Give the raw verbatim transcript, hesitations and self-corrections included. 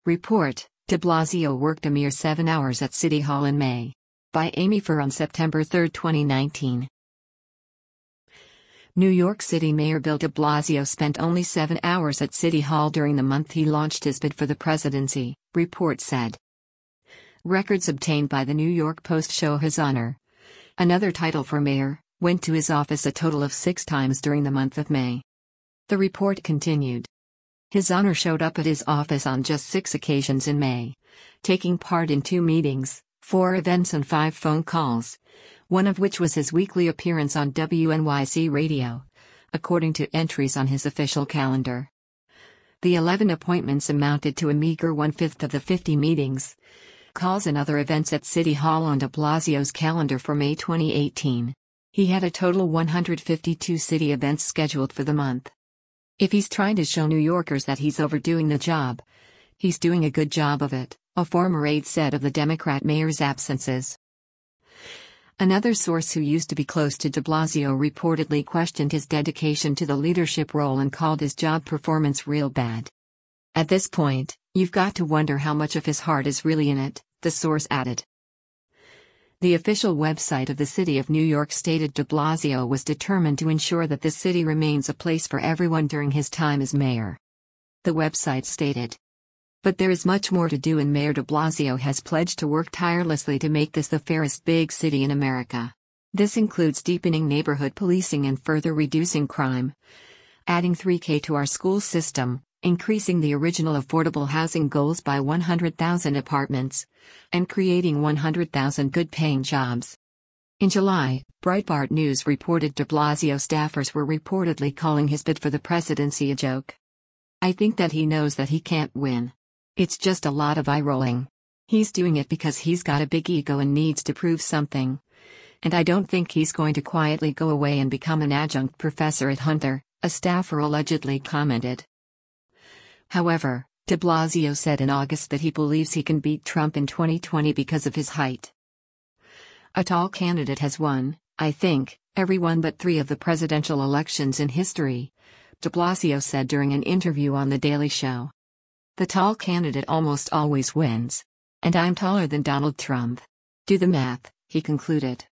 Report: De Blasio worked a mere seven hours at City Hall in May. By Amy Furr on September third, twenty nineteen. New York City Mayor Bill de Blasio spent only seven hours at City Hall during the month he launched his bid for the presidency, report said. Records obtained by the New York Post show his honor, another title for mayor, went to his office a total of six times during the month of May. The report continued. His honor showed up at his office on just six occasions in May, taking part in two meetings, four events and five phone calls, one of which was his weekly appearance on W N Y C radio, according to entries on his official calendar. The eleven appointments amounted to a meager one-fifth of the fifty meetings, calls and other events at City Hall on de Blasio's calendar for May twenty eighteen. He had a total one hundred fifty-two city events scheduled for the month. If he's trying to show New Yorkers that he's overdoing the job, he's doing a good job of it, a former aide said of the Democrat mayor's absences. Another source who used to be close to de Blasio reportedly questioned his dedication to the leadership role and called his job performance real bad. At this point, you've got to wonder how much of his heart is really in it, the source added. The official website of the city of New York stated de Blasio was determined to ensure that the city remains a place for everyone during his time as mayor. The website stated. But there is much more to do, and Mayor de Blasio has pledged to work tirelessly to make this the fairest big city in America. This includes deepening neighborhood policing and further reducing crime, adding three K to our school system, increasing the original affordable housing goals by one hundred thousand apartments, and creating one hundred thousand good-paying jobs. In July, Breitbart News reported de Blasio staffers were reportedly calling his bid for the presidency a joke. I think that he knows that he can't win. It's just a lot of eye-rolling. He's doing it because he's got a big ego and needs to prove something. And I don't think he's going to quietly go away and become an adjunct professor at Hunter, a staffer allegedly commented. However, de Blasio said in August that he believes he can beat Trump in twenty twenty because of his height. A tall candidate has won, I think, every one but three of the presidential elections in history, de Blasio said during an interview on The Daily Show. The tall candidate almost always wins. And I'm taller than Donald Trump. Do the math, he concluded.